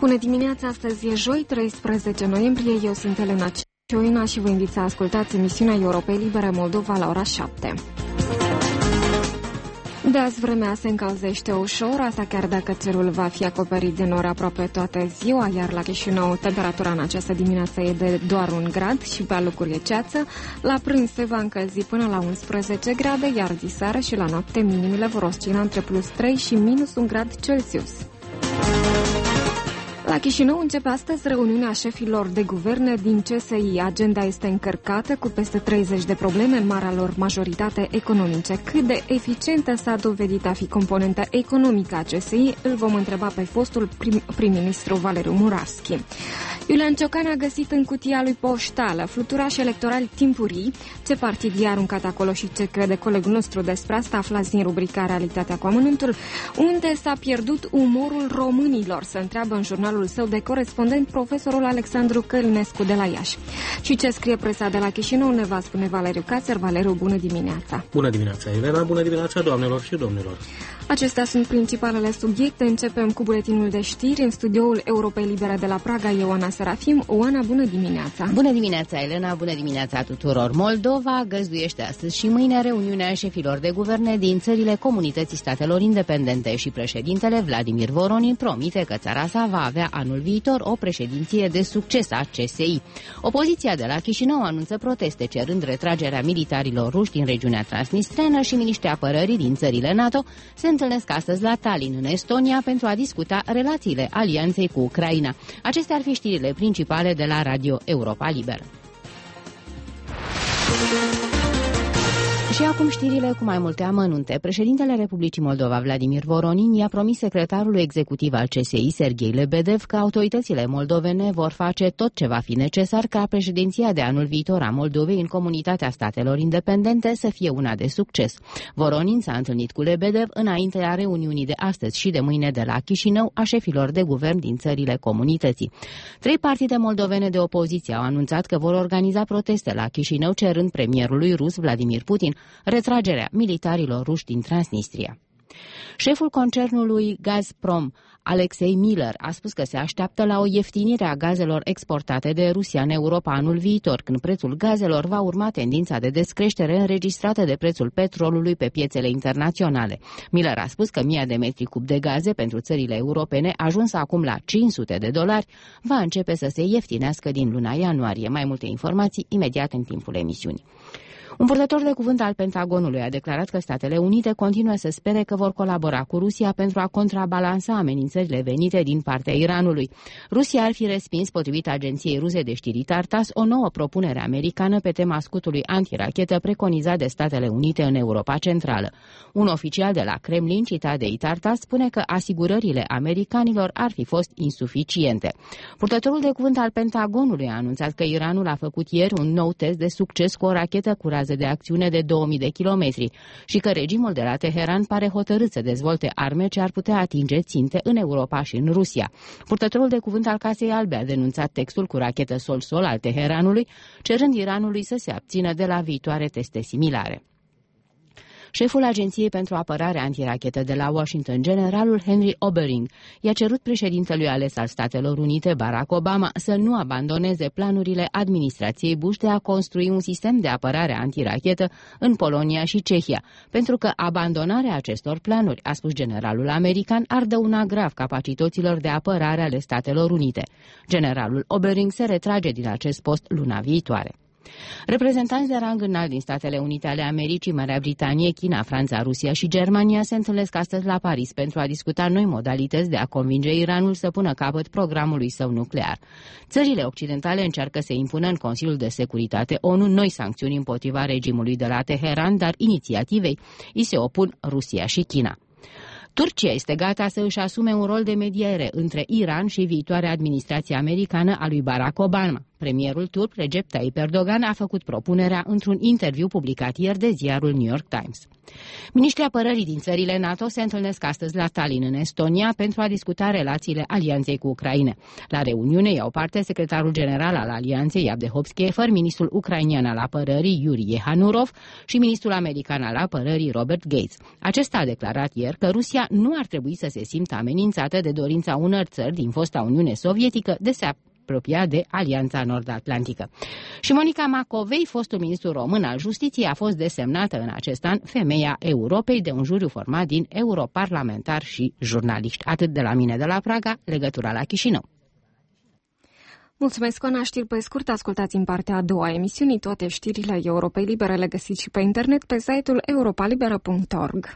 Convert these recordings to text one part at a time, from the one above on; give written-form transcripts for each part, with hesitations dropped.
Bună dimineața, astăzi e joi, 13 noiembrie, eu sunt Elena Cioina și vă invit să ascultați emisiunea Europei Libere Moldova la ora 7. De azi vremea se încălzește ușor, asta chiar dacă cerul va fi acoperit de nori aproape toată ziua, iar la Chișinău temperatura în această dimineață e de doar 1 grad și pe alocuri e ceață. La prânz se va încălzi până la 11 grade, iar diseară și la noapte minimile vor oscila între plus 3 și minus 1 grad Celsius. La Chișinău începe astăzi reuniunea șefilor de guverne din CSI. Agenda este încărcată cu peste 30 de probleme, în marea lor majoritate economice. Cât de eficientă s-a dovedit a fi componenta economică a CSI, îl vom întreba pe fostul prim-ministru Valeriu Muravski. Iulian Ciocan a găsit în cutia lui poștală fluturași electorali timpurii. Ce partid i-a aruncat acolo și ce crede colegul nostru despre asta aflați din rubrica Realitatea cu amănuntul. Unde s-a pierdut umorul românilor? Se întreabă în jurnalul său de corespondent profesorul Alexandru Călinescu de la Iași. Și ce scrie presa de la Chișinău ne va spune Valeriu Cațer. Valeriu, bună dimineața! Bună dimineața, Elena! Bună dimineața, doamnelor și domnilor! Acestea sunt principalele subiecte. Începem cu buletinul de știri. În studioul Europei Libere de la Praga, Ioana Serafim. Oana, bună dimineața! Bună dimineața, Elena! Bună dimineața tuturor! Moldova găzduiește astăzi și mâine reuniunea șefilor de guverne din țările Comunității Statelor Independente și președintele Vladimir Voronin promite că țara sa va avea anul viitor o președinție de succes a CSI. Opoziția de la Chișinău anunță proteste cerând retragerea militarilor ruși din regiunea transnistreană și miniștrii apărării din țările NATO se întâlnesc astăzi la Tallinn, în Estonia, pentru a discuta relațiile alianței cu Ucraina. Acestea ar fi știrile principale de la Radio Europa Liberă. Și acum știrile cu mai multe amănunte. Președintele Republicii Moldova, Vladimir Voronin, i-a promis secretarului executiv al CSI, Serghei Lebedev, că autoritățile moldovene vor face tot ce va fi necesar ca președinția de anul viitor a Moldovei în Comunitatea Statelor Independente să fie una de succes. Voronin s-a întâlnit cu Lebedev înaintea reuniunii de astăzi și de mâine de la Chișinău a șefilor de guvern din țările comunității. 3 partide moldovene de opoziție au anunțat că vor organiza proteste la Chișinău cerând premierului rus Vladimir Putin retragerea militarilor ruși din Transnistria. Șeful concernului Gazprom, Alexei Miller, a spus că se așteaptă la o ieftinire a gazelor exportate de Rusia în Europa anul viitor, când prețul gazelor va urma tendința de descreștere înregistrată de prețul petrolului pe piețele internaționale. Miller a spus că 1000 de metri cub de gaze pentru țările europene, ajuns acum la $500, va începe să se ieftinească din luna ianuarie. Mai multe informații imediat în timpul emisiunii. Un purtător de cuvânt al Pentagonului a declarat că Statele Unite continuă să spere că vor colabora cu Rusia pentru a contrabalansa amenințările venite din partea Iranului. Rusia ar fi respins, potrivit agenției ruse de știri Tartas, o nouă propunere americană pe tema scutului antirachetă preconizat de Statele Unite în Europa Centrală. Un oficial de la Kremlin, citat de Tartas, spune că asigurările americanilor ar fi fost insuficiente. Purtătorul de cuvânt al Pentagonului a anunțat că Iranul a făcut ieri un nou test de succes cu o rachetă cu de acțiune de 2000 de kilometri și că regimul de la Teheran pare hotărât să dezvolte arme ce ar putea atinge ținte în Europa și în Rusia. Purtătorul de cuvânt al Casei Albe a denunțat textul cu rachetă sol-sol al Teheranului, cerând Iranului să se abțină de la viitoare teste similare. Șeful Agenției pentru Apărare Antirachetă de la Washington, generalul Henry Obering, i-a cerut președintelui ales al Statelor Unite, Barack Obama, să nu abandoneze planurile administrației Bush de a construi un sistem de apărare antirachetă în Polonia și Cehia, pentru că abandonarea acestor planuri, a spus generalul american, ar dăuna grav capacităților de apărare ale Statelor Unite. Generalul Obering se retrage din acest post luna viitoare. Reprezentanți de rang înalt din Statele Unite ale Americii, Marea Britanie, China, Franța, Rusia și Germania se întâlnesc astăzi la Paris pentru a discuta noi modalități de a convinge Iranul să pună capăt programului său nuclear. Țările occidentale încearcă să impună în Consiliul de Securitate ONU noi sancțiuni împotriva regimului de la Teheran, dar inițiativei îi se opun Rusia și China. Turcia este gata să își asume un rol de mediere între Iran și viitoarea administrație americană a lui Barack Obama. Premierul turc Recep Tayyip Erdogan a făcut propunerea într-un interviu publicat ieri de ziarul New York Times. Miniștrii apărării din țările NATO se întâlnesc astăzi la Tallinn, în Estonia, pentru a discuta relațiile alianței cu Ucraina. La reuniune iau parte secretarul general al alianței, Avdehov Schaefer, ministrul ucrainian al apărării, Yuri Yehanurov, și ministrul american al apărării, Robert Gates. Acesta a declarat ieri că Rusia nu ar trebui să se simtă amenințată de dorința unor țări din fosta Uniune Sovietică de se apropia de Alianța Nord-Atlantică. Și Monica Macovei, fostul ministru român al Justiției, a fost desemnată în acest an Femeia Europei de un juriu format din europarlamentari și jurnaliști. Atât de la mine de la Praga, legătura la Chișinău. Mulțumesc, Oana. Știri pe scurt, ascultați în partea a doua emisiunii. Toate știrile Europei Libere le găsiți și pe internet pe site-ul europalibera.org.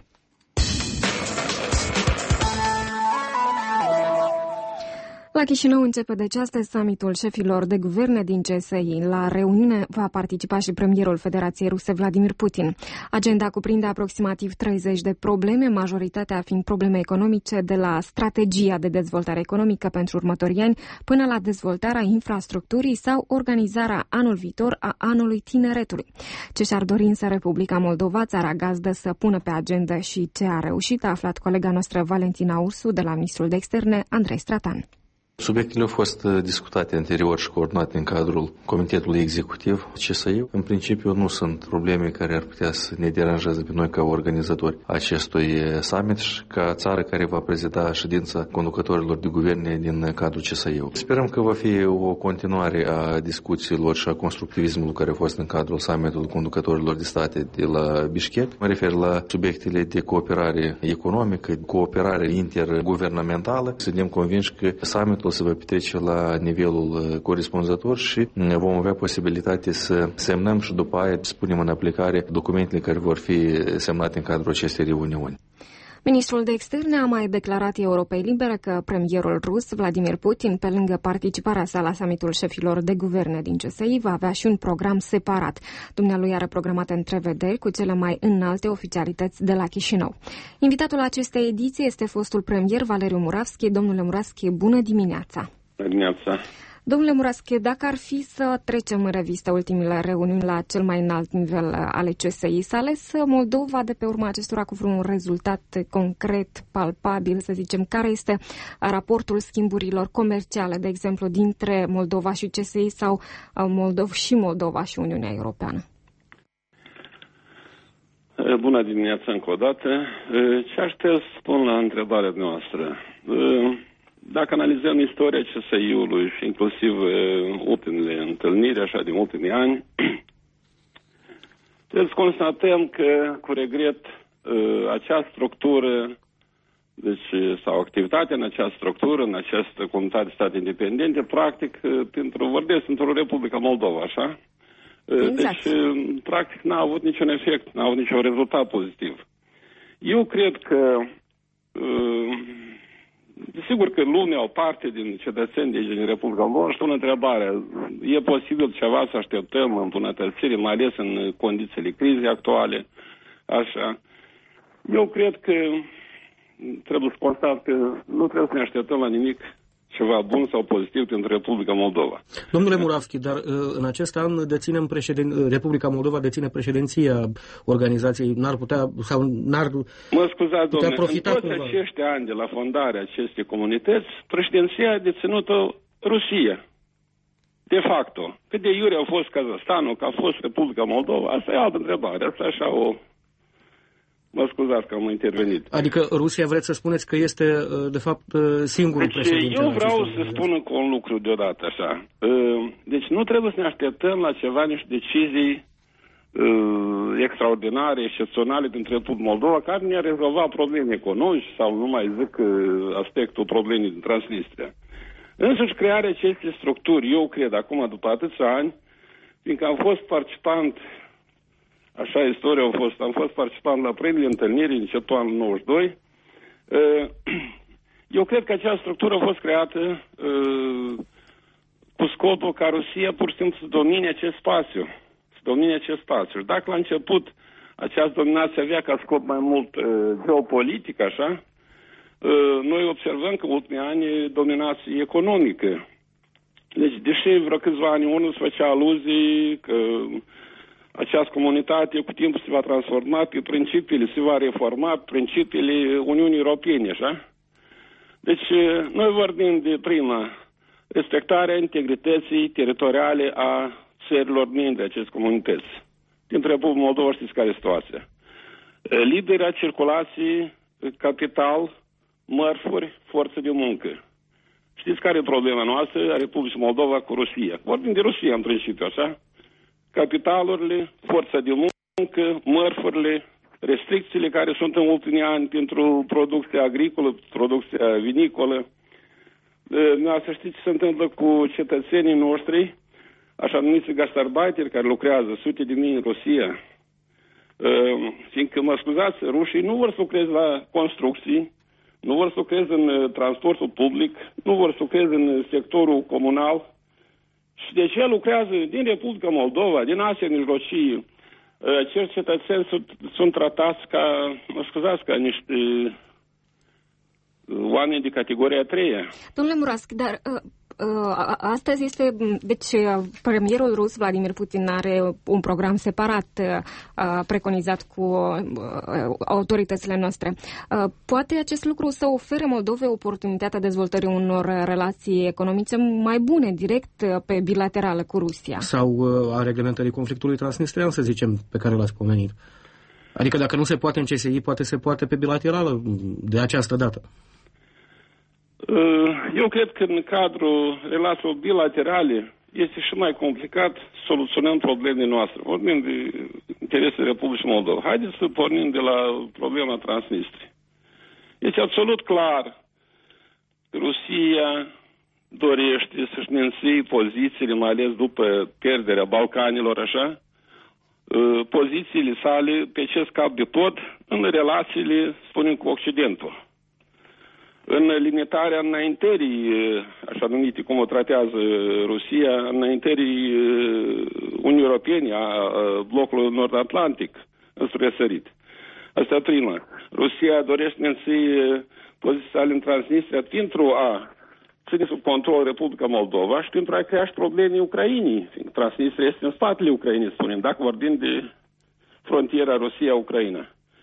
La Chișinău începe deci astăzi summitul șefilor de guverne din CSI. La reuniune va participa și premierul Federației Ruse, Vladimir Putin. Agenda cuprinde aproximativ 30 de probleme, majoritatea fiind probleme economice, de la strategia de dezvoltare economică pentru următorii ani până la dezvoltarea infrastructurii sau organizarea anul viitor a anului tineretului. Ce și-ar dori însă Republica Moldova, țara gazdă, să pună pe agenda și ce a reușit, a aflat colega noastră Valentina Ursu de la ministrul de externe, Andrei Stratan. Subiectele au fost discutate anterior și coordonate în cadrul Comitetului Executiv CSI. În principiu nu sunt probleme care ar putea să ne deranjeze pe noi ca organizatori acestui summit și ca țară care va prezida ședința conducătorilor de guverne din cadrul CSI. Sperăm că va fi o continuare a discuțiilor și a constructivismului care a fost în cadrul summitului conducătorilor de state de la Bishkek. Mă refer la subiectele de cooperare economică, cooperare interguvernamentală. Suntem convinși că summitul se va petrece la nivelul corespunzător și vom avea posibilitate să semnăm și după aia să punem în aplicare documentele care vor fi semnate în cadrul acestei reuniuni. Ministrul de externe a mai declarat Europei Libere că premierul rus, Vladimir Putin, pe lângă participarea sa la summitul șefilor de guverne din CSI, va avea și un program separat. Dumnealui are programate întrevederi cu cele mai înalte oficialități de la Chișinău. Invitatul acestei ediții este fostul premier Valeriu Muravski. Domnule Muravski, bună dimineața! Bună dimineața! Domnule Muravski, dacă ar fi să trecem în revistă ultimele reuniuni la cel mai înalt nivel ale CSI, s-a ales Moldova de pe urma acestora cu vreun rezultat concret, palpabil, să zicem? Care este raportul schimburilor comerciale, de exemplu, dintre Moldova și CSI sau Moldova și Uniunea Europeană? Bună dimineața încă o dată. Ce aș putea spun la întrebarea noastră? Dacă analizăm istoria CSI-ului și inclusiv ultimele întâlniri, așa, din ultimii ani, trebuie să constatăm că, cu regret, acea structură, deci, sau activitatea în această structură, în această comunitate de state independente, practic, vorbesc într-o Republică Moldova, așa? Exact. Deci, practic, n-a avut niciun efect, n-a avut niciun rezultat pozitiv. Eu cred că desigur că lumea, o parte din cetățeni din Republica Moldova, își pun întrebarea, e posibil ceva să așteptăm îmbunătățiri, mai ales în condițiile crizei actuale, așa. Eu cred că trebuie să constat că nu trebuie să ne așteptăm la nimic ceva bun sau pozitiv pentru Republica Moldova. Domnule Muravski, dar în acest an Republica Moldova deține președinția organizației, n-ar putea sau Mă scuzați, domnule, profita în toți acești ani de la fondarea acestei comunități, președinția a deținut-o Rusia. De facto. Cât de iure au fost Kazahstanul, că a fost Republica Moldova, asta e altă întrebare. Asta așa o... Mă scuzați că am intervenit. Adică Rusia, vreți să spuneți că este, de fapt, singurul președinte? Eu vreau să spun încă un lucru deodată, așa. Deci nu trebuie să ne așteptăm la ceva, niște decizii extraordinare, excepționale dintre Republica Moldova, care ne-a rezolvat probleme economice sau, nu mai zic, aspectul problemei din Transnistria. Însuși crearea acestei structuri, eu cred, acum, după atâția ani, fiindcă am fost participant, așa istoria am fost participant la primele întâlniri începutul anul 92, eu cred că această structură a fost creată cu scopul ca Rusia pur și simplu să domine acest spațiu. Și dacă la început această dominație avea ca scop mai mult geopolitic, așa, noi observăm că în ultimii ani dominație economică Deci, deși vreo câțiva ani unul se făcea aluzii că această comunitate cu timpul se va transforma pe principiile, se va reforma principiile Uniunii Europene, așa? Deci, noi vorbim de prima, respectarea integrității teritoriale a țărilor membre acestei comunități. Din Republica Moldova știți care e situația. Libera circulație, capital, mărfuri, forță de muncă. Știți care e problema noastră a Republicii Moldova cu Rusia? Vorbim de Rusia în principiu, așa? Capitalurile, forța de muncă, mărfurile, restricțiile care sunt în ultimii ani pentru producția agricolă, producția vinicolă. Să știți ce se întâmplă cu cetățenii noștri, așa numiți gastarbeiteri care lucrează sute de mii în Rusia. Fiindcă, mă scuzați, rușii nu vor să lucreze la construcții, nu vor să lucreze în transportul public, nu vor să lucreze în sectorul comunal. Și de ce lucrează din Republica Moldova, din Asia Mijlocii, acești cetățeni sunt tratați ca, mă scuzați, ca niște oameni de categoria 3. Domnule Muravski, dar astăzi este, deci premierul rus Vladimir Putin are un program separat preconizat cu autoritățile noastre. Poate acest lucru să ofere Moldovei oportunitatea dezvoltării unor relații economice mai bune, direct pe bilaterală cu Rusia? Sau a reglementării conflictului transnistrian, să zicem, pe care l-ați pomenit. Adică dacă nu se poate în CSI, poate se poate pe bilaterală de această dată. Eu cred că în cadrul relațiilor bilaterale este și mai complicat soluționăm problemele noastre. Vorbim de interesele Republicii Moldova. Haideți să pornim de la problema Transnistriei. Este absolut clar că Rusia dorește să-și menții pozițiile, mai ales după pierderea Balcanilor, așa, pozițiile sale pe acest cap de pod în relațiile, spunem, cu Occidentul. În limitarea înaintării, așa numite cum o tratează Rusia, înaintării Uniunii Europene, a blocului nord-atlantic, înspre răsărit. Asta prima. Rusia dorește menții poziția sale în Transnistria pentru a ține sub control Republica Moldova și pentru a crea și probleme Ucrainii. Transnistria este în spatele Ucrainei, spunem, dacă vorbim de frontiera Rusia-Ucraina.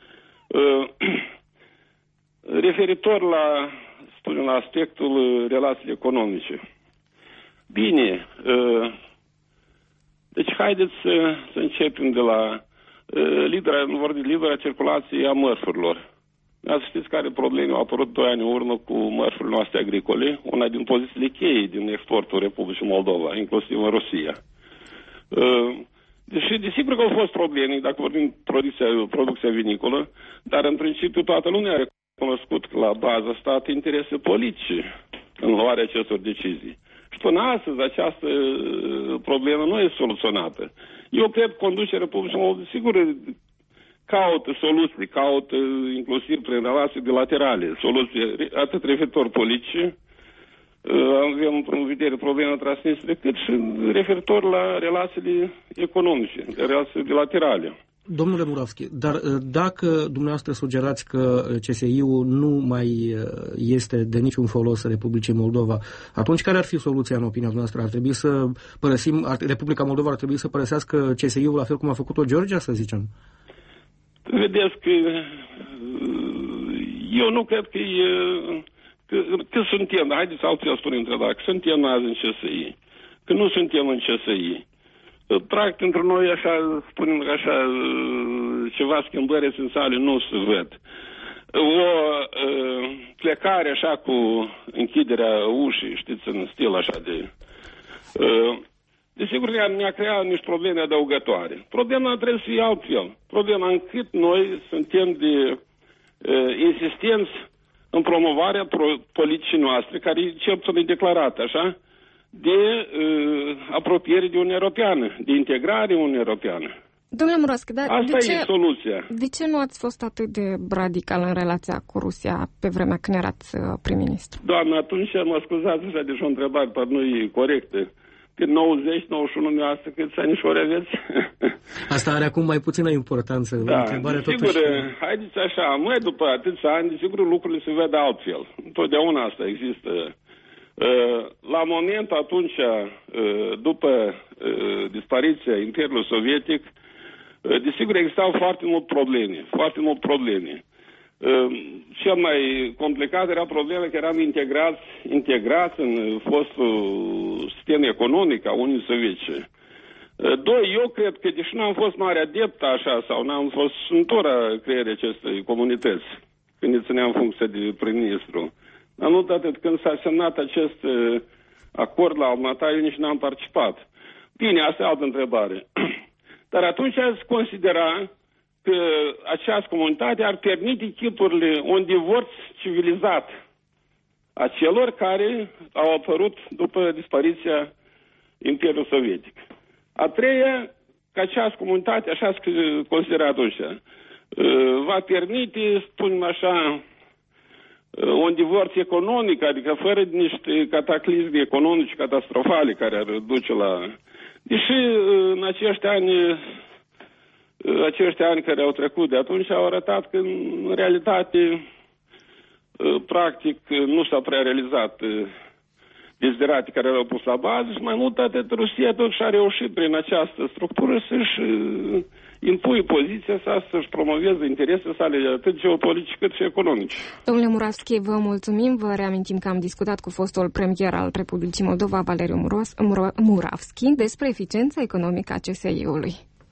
Referitor la, spunem, la aspectul relației economice. Bine, deci haideți să începem de la libera circulație a mărfurilor. Să știți care probleme au apărut 2 ani în urmă cu mărfurile noastre agricole, una din pozițiile cheie din exportul Republicii Moldova, inclusiv în Rusia. Deși, desigur că au fost probleme, dacă vorbim producția vinicolă, dar în principiu toată lumea are cunoscut că la bază stat interese politice în luarea acestor decizii. Și până astăzi această problemă nu e soluționată. Eu cred că conducerea Republicii Moldova, sigur, caută soluții, caută inclusiv prin relații bilaterale, soluții atât referitor politice, avem în vedere problema Transnistriei, cât și referitor la relațiile economice, relații bilaterale. Domnule Muravski, dar dacă dumneavoastră sugerați că CSI-ul nu mai este de niciun folos Republicii Moldova, atunci care ar fi soluția în opinia noastră? Ar trebui să părăsim, Republica Moldova ar trebui să părăsească CSI-ul la fel cum a făcut-o Georgia, să zicem? Vedeți că eu nu cred că că suntem, haideți altfel spunem întrebarea, că suntem azi în CSI, că nu suntem în CSI. Practic, între noi, așa, spunem așa, ceva schimbări esențiale nu se văd. O plecare așa cu închiderea ușii, știți, în stil așa de... Desigur că ne-a creat niște probleme adăugătoare. Problema trebuie să fie altfel. Problema încât noi suntem de insistenți în promovarea politicii noastre, care cel puțin e declarată, așa, de apropiere de Uniunea Europeană, de integrare în Uniunea Europeană. Domnule Muravski, dar asta e soluția. De ce nu ați fost atât de radical în relația cu Rusia pe vremea când erați prim-ministru? Doamne, atunci mă scuzați așa, deci o întrebare par nu e corectă. Din 90-91 noastră, câți anișori aveți? Asta are acum mai puțină importanță. Da, sigur, haideți așa, mai după atâția ani, sigur lucrurile se văd altfel. Întotdeauna asta există La moment atunci, după dispariția Imperiului Sovietic, desigur existau foarte mult probleme. Cel mai complicat era problema că eram integrați în fostul sistem economic a Uniunii Sovietice. Doi, eu cred că, deși n-am fost mare adept așa, sau n-am fost sântura creierii acestei comunități, când îi țineam funcția de prim-ministru, dar nu atât, când s-a semnat acest acord la Almata, eu nici n-am participat. Bine, asta e altă întrebare. Dar atunci ați considera că această comunitate ar permite chipurile un divorț civilizat a celor care au apărut după dispariția Imperiului Sovietic. A treia, că această comunitate, așa se considera atunci, va permite, spunem așa, un divorț economic, adică fără niște cataclisme economice catastrofale care ar duce la... Deși în acești ani care au trecut de atunci au arătat că în realitate practic nu s-a prea realizat deziderații care le-au pus la bază și mai mult atât Rusia totuși a reușit prin această structură să-și impui poziția sa, să-și promoveze interesele sale atât geopolitice cât și economice. Domnule Muravski, vă mulțumim. Vă reamintim că am discutat cu fostul premier al Republicii Moldova, Valeriu Muravski, despre eficiența economică a CSI-ului.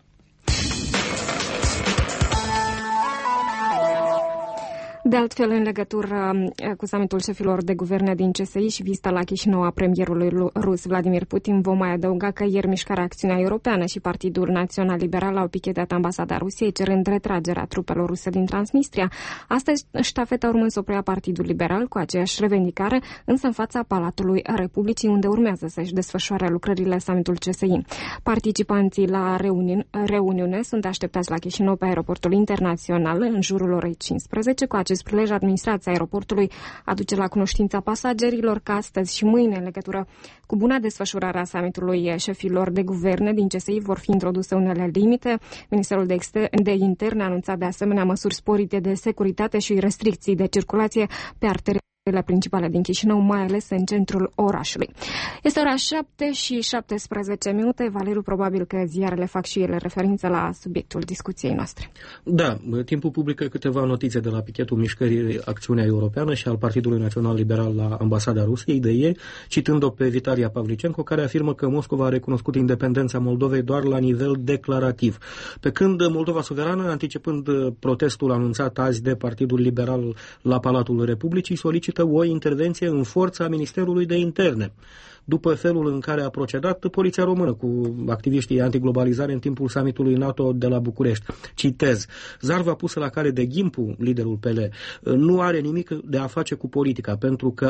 De altfel, în legătură cu summitul șefilor de guverne din CSI și vizita la Chișinău a premierului rus Vladimir Putin, vom mai adăuga că ieri Mișcarea Acțiunea Europeană și Partidul Național Liberal au pichetat ambasada Rusiei, cerând retragerea trupelor ruse din Transnistria. Astăzi, ștafeta urmând să o preia Partidul Liberal cu aceeași revendicare, însă în fața Palatului Republicii, unde urmează să-și desfășoare lucrările summitul CSI. Participanții la reuniune sunt așteptați la Chișinău pe aeroportul internațional în jurul orei 15. Cu acest prilej, administrația aeroportului aduce la cunoștința pasagerilor că astăzi și mâine, în legătură cu buna desfășurare a summitului șefilor de guverne din CSI, vor fi introduse unele limite. Ministerul de Interne a anunțat de asemenea măsuri sporite de securitate și restricții de circulație pe arteriile principale din Chișinău, mai ales în centrul orașului. Este ora 7:17. Valeriu, probabil că ziarele fac și ele referință la subiectul discuției noastre. Da, timpul publică câteva notițe de la pichetul Mișcării Acțiunea Europeană și al Partidului Național Liberal la ambasada Rusiei de ieri, citând-o pe Vitalia Pavlicenko, care afirmă că Moscova a recunoscut independența Moldovei doar la nivel declarativ. Pe când Moldova Suverană, anticipând protestul anunțat azi de Partidul Liberal la Palatul Republicii, solicită o intervenție în forța Ministerului de Interne, după felul în care a procedat poliția română cu activiștii antiglobalizare în timpul summitului NATO de la București. Citez: zarva pusă la cale de Ghimpu, liderul PL, nu are nimic de a face cu politica, pentru că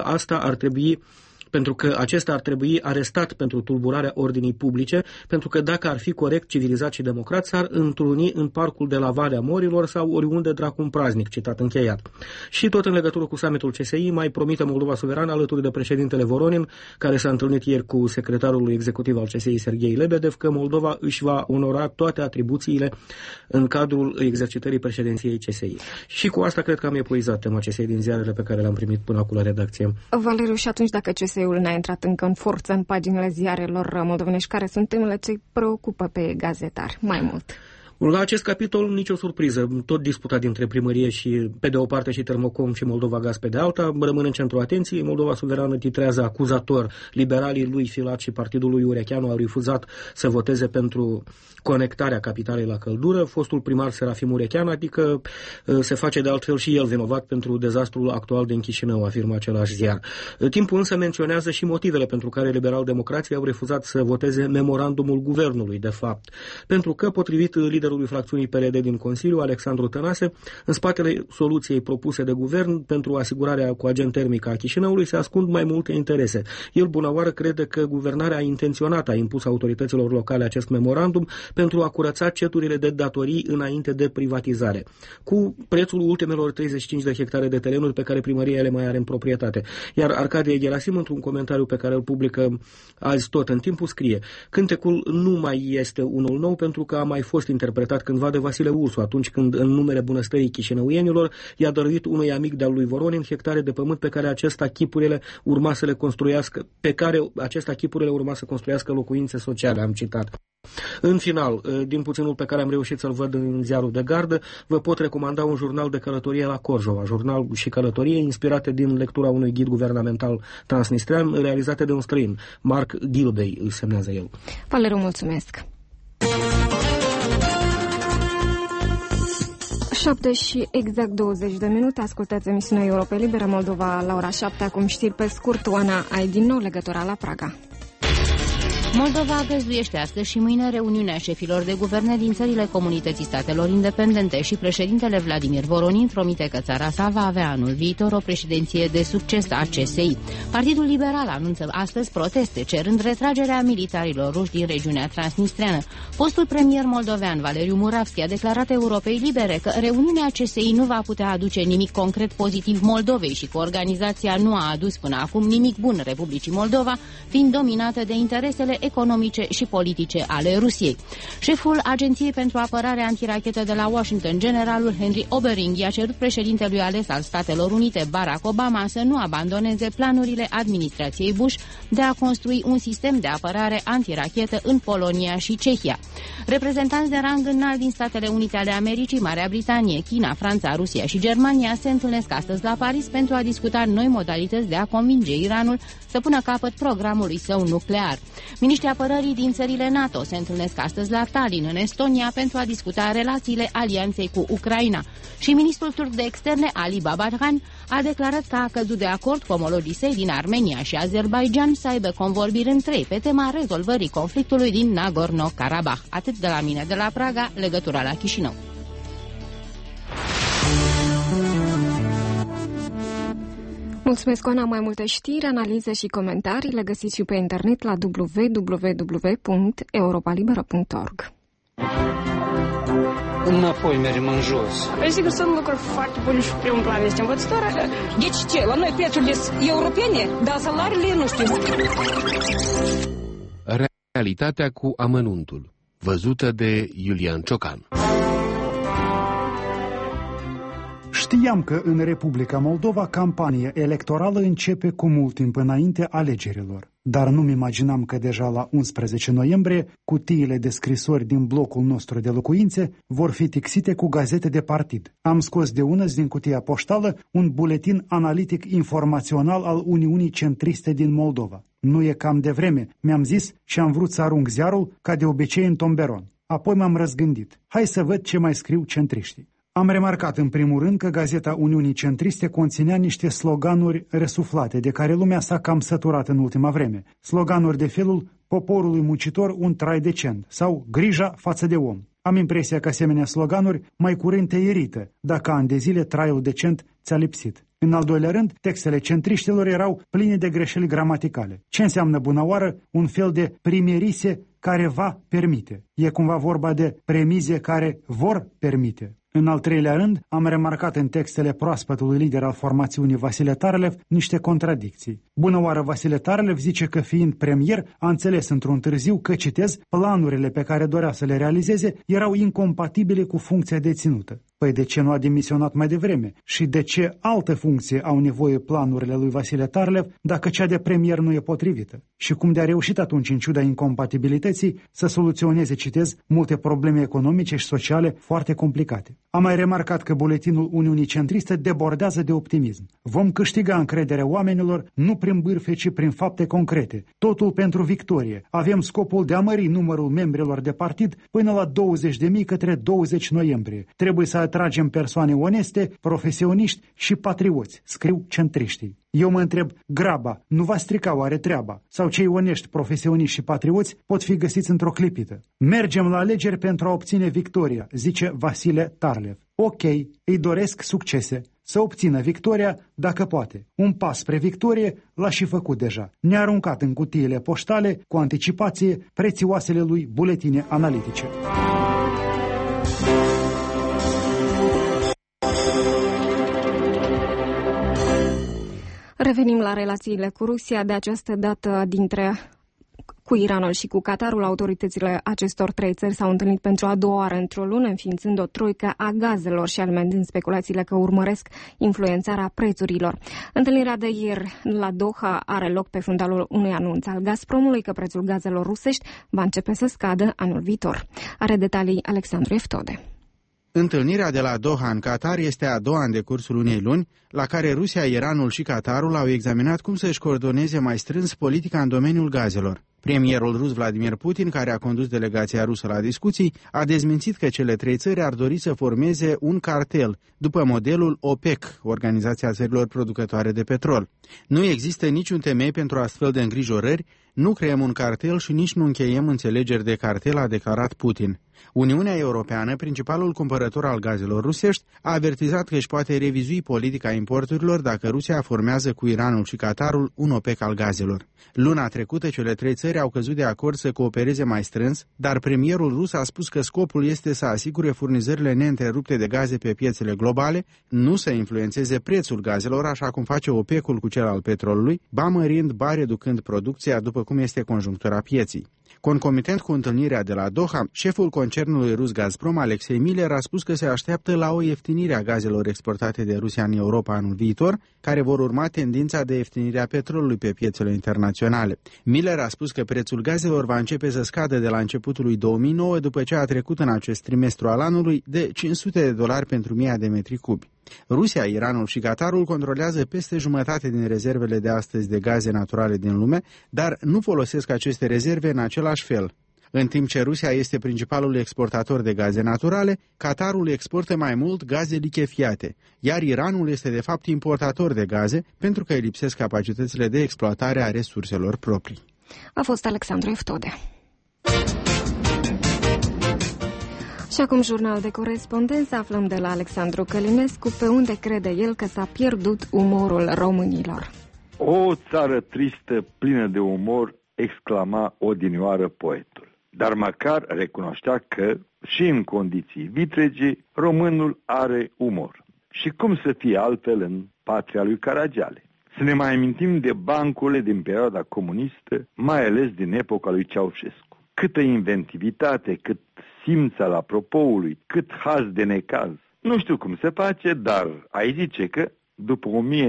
acesta ar trebui arestat pentru tulburarea ordinii publice, pentru că dacă ar fi corect, civilizat și democrat, s-ar întruni în parcul de la Valea Morilor sau oriunde dracu un praznic, citat încheiat. Și tot în legătură cu summitul CSI, mai promite Moldova Suverană, alături de președintele Voronin, care s-a întâlnit ieri cu secretarul executiv al CSI, Serghei Lebedev, că Moldova își va onora toate atribuțiile în cadrul exercitării președinției CSI. Și cu asta cred că am epuizat tema CSI din ziarele pe care le-am primit până acum la redacție. Valeriu, și atunci dacă CSI n-a intrat încă în forță în paginile ziarelor moldovenești, care sunt temele ce preocupă pe gazetari mai mult? La acest capitol nicio surpriză, tot disputat dintre primărie și pe de o parte și Termocom și Moldova Gaz pe de alta, rămâne în centrul atenției. Moldova Suverană titrează acuzator: liberalii lui Filat și partidul lui Urecheanu au refuzat să voteze pentru conectarea capitalei la căldură. Fostul primar Serafim Urechean, adică se face de altfel și el vinovat pentru dezastrul actual din Chișinău, afirmă același ziar. Timpul însă menționează și motivele pentru care liberal-democrații au refuzat să voteze memorandumul guvernului, de fapt. Pentru că, potrivit liderului fracțiunii PLD din Consiliu, Alexandru Tănase, în spatele soluției propuse de guvern pentru asigurarea cu agent termic a Chișinăului se ascund mai multe interese. El, bunăoară, crede că guvernarea intenționat a impus autorităților locale acest memorandum pentru a curăța ceturile de datorii înainte de privatizare, cu prețul ultimelor 35 de hectare de terenuri pe care primăria le mai are în proprietate. Iar Arcadie Gherasim, într-un comentariu pe care îl publică azi tot în Timpul, scrie: cântecul nu mai este unul nou pentru că a mai fost interpretat interpretat cândva de Vasile Ursu, atunci când, în numele bunăstării chișinăuienilor, i-a dăruit unui amic de-al lui Voronin hectare de pământ pe care acesta chipurile urma să construiască locuințe sociale, am citat. În final, din puținul pe care am reușit să-l văd în ziarul de gardă, vă pot recomanda un jurnal de călătorie la Corjova, jurnal și călătorie inspirate din lectura unui ghid guvernamental transnistrean, realizate de un străin, Mark Gilbey, îl semnează el. Valeriu, mulțumesc! 7 și exact 20 de minute, ascultați emisiunea Europa Liberă Moldova la ora 7, acum știri pe scurt. Oana, ai din nou legătura la Praga. Moldova găzduiește astăzi și mâine reuniunea șefilor de guverne din țările Comunității Statelor Independente și președintele Vladimir Voronin promite că țara sa va avea anul viitor o președinție de succes a CSI. Partidul Liberal anunță astăzi proteste cerând retragerea militarilor ruși din regiunea transnistreană. Fostul premier moldovean Valeriu Muravski a declarat Europei Libere că reuniunea CSI nu va putea aduce nimic concret pozitiv Moldovei și că organizația nu a adus până acum nimic bun Republicii Moldova, fiind dominată de interesele economice și politice ale Rusiei. Șeful Agenției pentru Apărare Antirachetă de la Washington, generalul Henry Obering, i-a cerut președintelui ales al Statelor Unite, Barack Obama, să nu abandoneze planurile administrației Bush de a construi un sistem de apărare antirachetă în Polonia și Cehia. Reprezentanți de rang înalt din Statele Unite ale Americii, Marea Britanie, China, Franța, Rusia și Germania se întâlnesc astăzi la Paris pentru a discuta noi modalități de a convinge Iranul să pună capăt programului său nuclear. Miniștrii apărării din țările NATO se întâlnesc astăzi la Tallinn, în Estonia, pentru a discuta relațiile alianței cu Ucraina. Și ministrul turc de externe, Ali Babacan, a declarat că a căzut de acord cu omologii săi din Armenia și Azerbaidjan să aibă convorbiri în trei pe tema rezolvării conflictului din Nagorno-Karabakh. Atât de la mine de la Praga, legătura la Chișinău. Mulțumesc, Oana. Mai multe știri, analize și comentarii le găsiți și pe internet la www.europalibera.org. Înapoi mergem în jos. Sigur, sunt lucruri foarte bune și primul plan este învățătoarea. Deci ce? La noi prețurile sunt europene, dar salariile nu știu. Realitatea cu amănuntul, văzută de Iulian Ciocan. Știam că în Republica Moldova campania electorală începe cu mult timp înainte alegerilor, dar nu-mi imaginam că deja la 11 noiembrie cutiile de scrisori din blocul nostru de locuințe vor fi tixite cu gazete de partid. Am scos de unăți din cutia poștală un buletin analitic informațional al Uniunii Centriste din Moldova. Nu e cam de vreme, mi-am zis și am vrut să arunc ziarul ca de obicei în tomberon. Apoi m-am răzgândit. Hai să văd ce mai scriu centriștii. Am remarcat în primul rând că gazeta Uniunii Centriste conținea niște sloganuri resuflate, de care lumea s-a cam săturat în ultima vreme. Sloganuri de felul poporului muncitor un trai decent sau grija față de om. Am impresia că asemenea sloganuri mai curând te irită, dacă ani de zile traiul decent ți-a lipsit. În al doilea rând, textele centriștilor erau pline de greșeli gramaticale. Ce înseamnă bunăoară? Un fel de primerise care va permite. E cumva vorba de premize care vor permite. În al treilea rând, am remarcat în textele proaspătului lider al formațiunii Vasile Tarlev niște contradicții. Bunăoară Vasile Tarlev zice că fiind premier a înțeles într-un târziu că, citez, planurile pe care dorea să le realizeze erau incompatibile cu funcția deținută. Păi de ce nu a demisionat mai devreme? Și de ce altă funcție au nevoie planurile lui Vasile Tarlev dacă cea de premier nu e potrivită? Și cum de-a reușit atunci, în ciuda incompatibilității, să soluționeze, citez, multe probleme economice și sociale foarte complicate. Am mai remarcat că buletinul Uniunii Centriste debordează de optimism. Vom câștiga încrederea oamenilor nu prin bârfe, ci prin fapte concrete. Totul pentru victorie. Avem scopul de a mări numărul membrilor de partid până la 20.000 către 20 noiembrie. Trebuie să atragem persoane oneste, profesioniști și patrioți, scriu centriștii. Eu mă întreb, graba nu va strica oare treaba? Sau cei onești, profesioniști și patrioți pot fi găsiți într-o clipită? Mergem la alegeri pentru a obține victoria, zice Vasile Tarlev. Ok, îi doresc succese. Să obțină victoria dacă poate. Un pas spre victorie l-a și făcut deja. Ne-a aruncat în cutiile poștale, cu anticipație, prețioasele lui buletine analitice. Revenim la relațiile cu Rusia, de această dată dintre Cu Iranul și cu Qatarul, autoritățile acestor trei țări s-au întâlnit pentru a doua oară într-o lună, înființând o troică a gazelor și alimentând speculațiile că urmăresc influențarea prețurilor. Întâlnirea de ieri la Doha are loc pe fundalul unui anunț al Gazpromului că prețul gazelor rusești va începe să scadă anul viitor. Are detalii Alexandru Eftode. Întâlnirea de la Doha în Qatar este a doua în decursul unei luni, la care Rusia, Iranul și Qatarul au examinat cum să-și coordoneze mai strâns politica în domeniul gazelor. Premierul rus Vladimir Putin, care a condus delegația rusă la discuții, a dezmințit că cele trei țări ar dori să formeze un cartel, după modelul OPEC, Organizația Țărilor Producătoare de Petrol. Nu există niciun temei pentru astfel de îngrijorări, nu creăm un cartel și nici nu încheiem înțelegeri de cartel, a declarat Putin. Uniunea Europeană, principalul cumpărător al gazelor rusești, a avertizat că își poate revizui politica importurilor dacă Rusia formează cu Iranul și Qatarul un OPEC al gazelor. Luna trecută, cele trei țări au căzut de acord să coopereze mai strâns, dar premierul rus a spus că scopul este să asigure furnizările neîntrerupte de gaze pe piețele globale, nu să influențeze prețul gazelor, așa cum face OPEC-ul cu cel al petrolului, ba mărind, ba reducând producția, după cum este conjunctura pieții. Concomitent cu întâlnirea de la Doha, șeful concernului rus Gazprom, Alexei Miller, a spus că se așteaptă la o ieftinire a gazelor exportate de Rusia în Europa anul viitor, care vor urma tendința de ieftinire a petrolului pe piețele internaționale. Miller a spus că prețul gazelor va începe să scadă de la începutul lui 2009, după ce a trecut în acest trimestru al anului de $500 pentru 1000 de metri cubi. Rusia, Iranul și Qatarul controlează peste jumătate din rezervele de astăzi de gaze naturale din lume, dar nu folosesc aceste rezerve în același fel. În timp ce Rusia este principalul exportator de gaze naturale, Qatarul exportă mai mult gaze lichefiate, iar Iranul este de fapt importator de gaze pentru că îi lipsesc capacitățile de exploatare a resurselor proprii. A fost Alexandru Eftode. Și acum jurnal de corespondență, aflăm de la Alexandru Călinescu pe unde crede el că s-a pierdut umorul românilor. O țară tristă, plină de umor, exclama odinioară poetul. Dar măcar recunoștea că, și în condiții vitrege, românul are umor. Și cum să fie altfel în patria lui Caragiale? Să ne mai amintim de bancurile din perioada comunistă, mai ales din epoca lui Ceaușescu. Câtă inventivitate, cât simț al apropoului, cât haz de necaz. Nu știu cum se face, dar ai zice că, după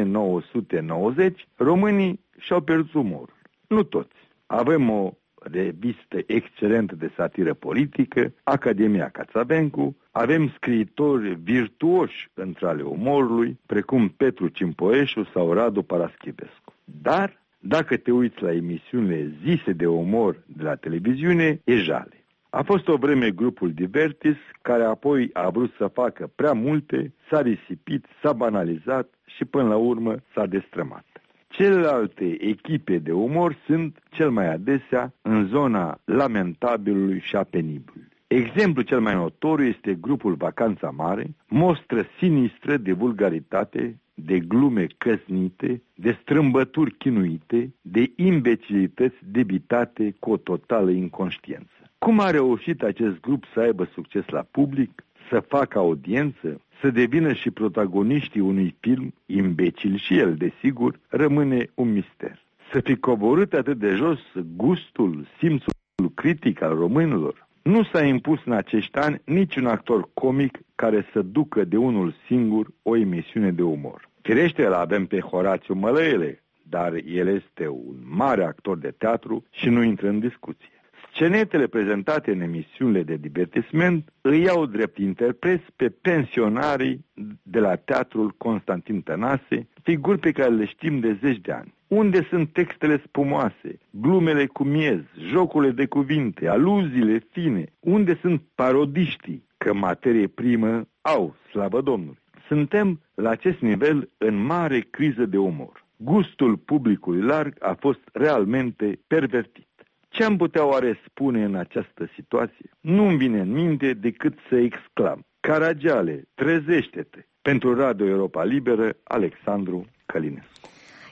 1990, românii și-au pierdut umorul. Nu toți. Avem o revistă excelentă de satiră politică, Academia Cațavencu, avem scriitori virtuoși între ale umorului, precum Petru Cimpoeșu sau Radu Paraschivescu. Dar, dacă te uiți la emisiunile zise de umor de la televiziune, e jale. A fost o vreme grupul Divertis, care apoi a vrut să facă prea multe, s-a risipit, s-a banalizat și până la urmă s-a destrămat. Celelalte echipe de umor sunt cel mai adesea în zona lamentabilului și a penibilului. Exemplul cel mai notoriu este grupul Vacanța Mare, mostră sinistră de vulgaritate, de glume căsnite, de strâmbături chinuite, de imbecilități debitate cu o totală inconștiență. Cum a reușit acest grup să aibă succes la public, să facă audiență, să devină și protagoniștii unui film, imbecil și el, desigur, rămâne un mister. Să fi coborât atât de jos gustul, simțul critic al românilor. Nu s-a impus în acești ani niciun actor comic care să ducă de unul singur o emisiune de umor. Firește, îl avem pe Horațiu Mălăele, dar el este un mare actor de teatru și nu intră în discuție. Scenetele prezentate în emisiunile de divertisment îi iau drept interpreți pe pensionarii de la Teatrul Constantin Tănase, figuri pe care le știm de 10 de ani. Unde sunt textele spumoase, glumele cu miez, jocurile de cuvinte, aluziile fine? Unde sunt parodiștii? Că materie primă au, slavă Domnului. Suntem la acest nivel în mare criză de umor. Gustul publicului larg a fost realmente pervertit. Ce am putea oare spune în această situație? Nu-mi vine în minte decât să exclam: Caragiale, trezește-te! Pentru Radio Europa Liberă, Alexandru Călinescu.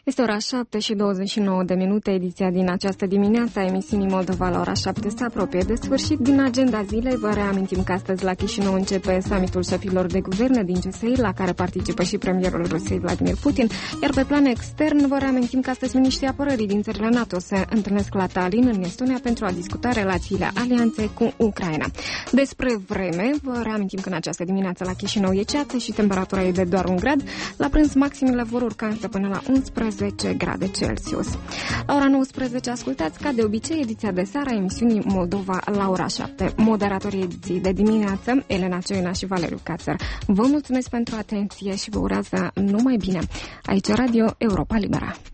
Este ora 7:29. Ediția din această dimineață a emisiunii Moldova la ora 7 se apropie de sfârșit. Din agenda zilei vă reamintim că astăzi la Chișinău începe summitul șefilor de guverne din CSI, la care participă și premierul Rusiei Vladimir Putin, iar pe plan extern vă reamintim că astăzi miniștrii apărării din țările NATO se întâlnesc la Tallinn, în Estonia, pentru a discuta relațiile alianței cu Ucraina. Despre vreme, vă reamintim că în această dimineață la Chișinău e ceață și temperatura e de doar 1 grad. La prânz maximele vor urca însă până la 11 grade Celsius. La ora 19 ascultați, ca de obicei, ediția de seară a emisiunii Moldova la ora 7. Moderatorii ediției de dimineață, Elena Cioina și Valeriu Cațăr. Vă mulțumesc pentru atenție și vă urează numai bine. Aici Radio Europa Liberă.